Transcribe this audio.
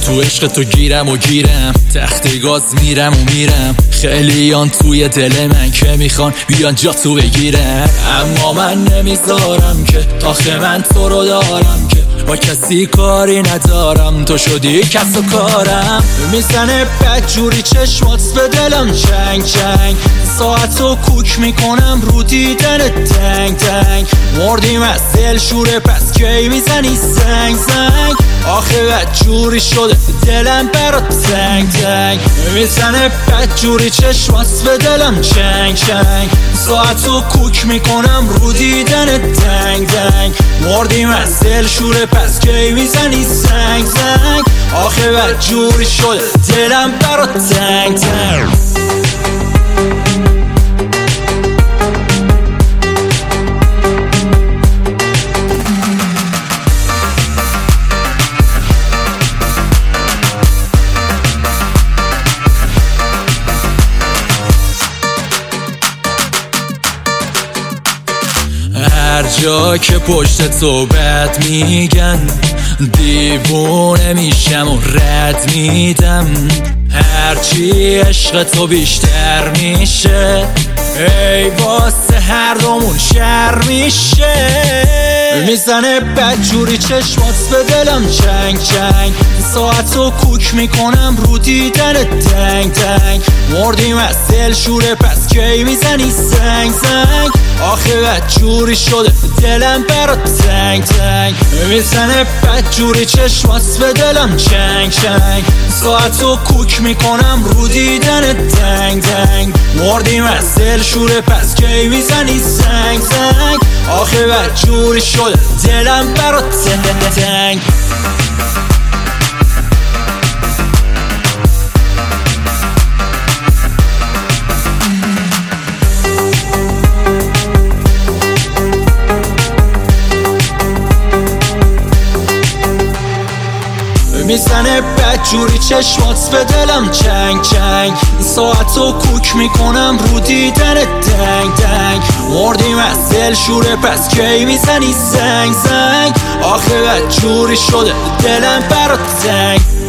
تو عشق تو گیرم و گیرم، تخت گاز میرم و میرم. خیلیان توی دل من که میخوان بیان جا تو بگیرم، اما من نمیذارم که آخه من تو رو دارم که با کسی کاری ندارم. تو شدی کس و کارم، میزنه بدجوری چشمات به دلم چنگ چنگ. ساعتو کوک میکنم رو دیدن تنگ تنگ. مردیم از دل شوره پس کی میزنی زنگ زنگ. آخه بدجوری شده دلم برات تنگ تنگ. میزنه بدجوری چشمات به دلم چنگ چنگ. ساعتو کوک میکنم رو دیدن تنگ تنگ. مردیم از دل شوره پس کی میزنی زنگ زنگ. آخه بدجوری شده دلم برات تنگ تنگ. هر جا که پشت تو بد میگن دیوونه میشم و رد میدم. هرچی عشق تو بیشتر میشه ای واسه هر دومون شر میشه. میزنه بدجوری چشمات به دلم چنگ چنگ. ساعتو کوک میکنم رو دیدن تنگ تنگ. مردیم از دل شوره پس کی میزنی زنگ زنگ. آخه بدجوری شده دلم برات تنگ تنگ. میزنه بدجوری چشمات به دلم چنگ چنگ. ساعتو کوک میکنم رو دیدن تنگ تنگ. مردیم از دل شوره پس کی میزنی زنگ زنگ. آخه بدجوری شده دلم برات تنگ تنگ. میزنه بدجوری چشمات به دلم چنگ چنگ. ساعتو کوک میکنم رو دیدن تنگ تنگ. مردیم از دل شوره پس کی میزنی زنگ زنگ. آخه بدجوری شده دلم برات تنگ.